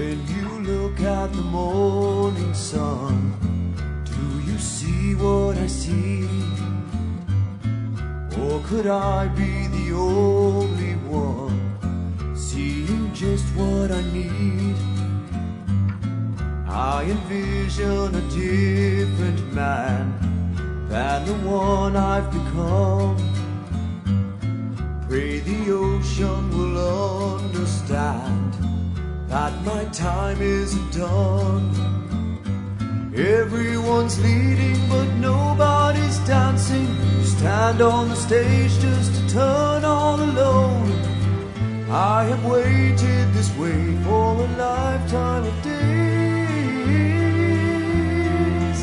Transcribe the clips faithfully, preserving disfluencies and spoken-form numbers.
When you look at the morning sun, do you see what I see? Or could I be the only one seeing just what I need? I envision a different man than the one I've become. Pray the ocean will understand that my time isn't done. Everyone's leading but nobody's dancing. You stand on the stage just to turn all alone. I have waited this way for a lifetime of days.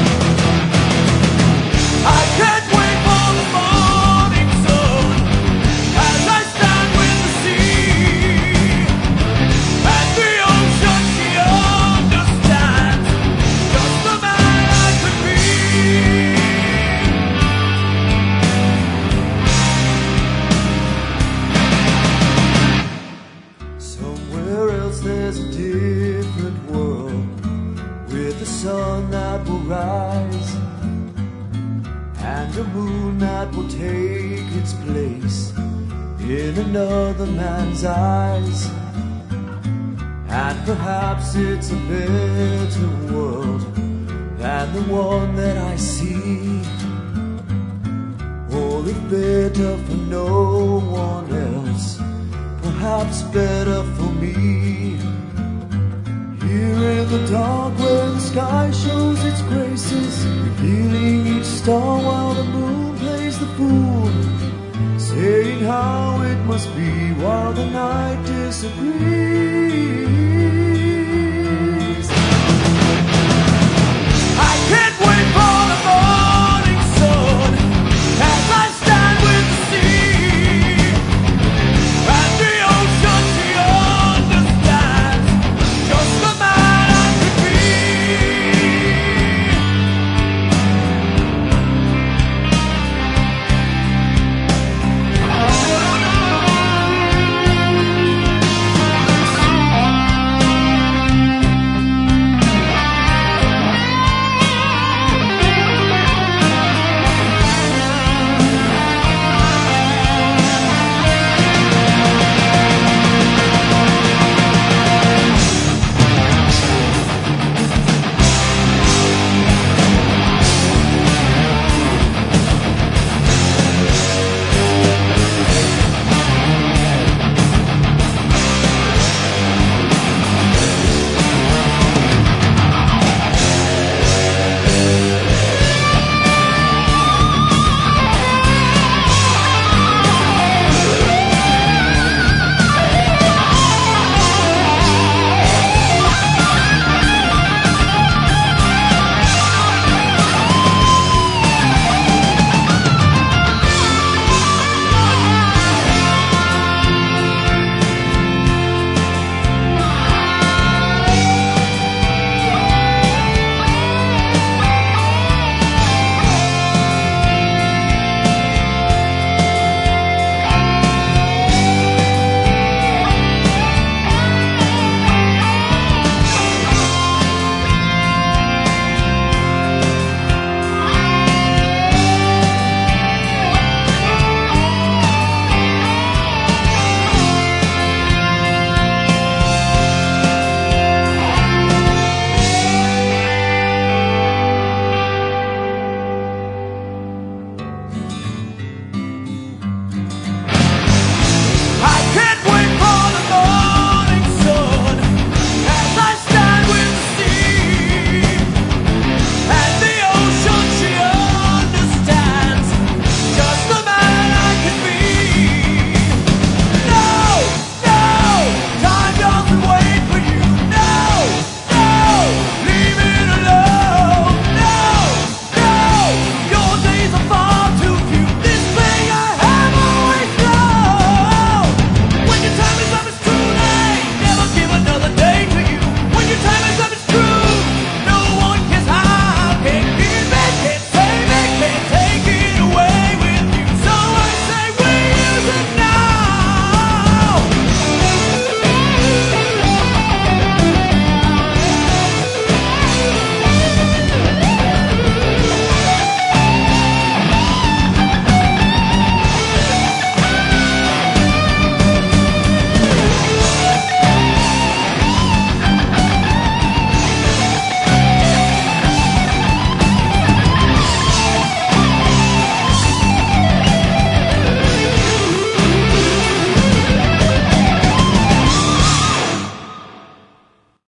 I can't wait for the morning sun as I stand with the sea and the ocean. She understands just the man I could be. Somewhere else there's a different world with a sun that will rise and a moon that will take its place in another man's eyes. And perhaps it's a better world than the one that I see, or if better for no one else, perhaps better for me. Here in the dark where the sky shows its graces, revealing each star while the moon plays the fool, saying how it must be while the night disagrees.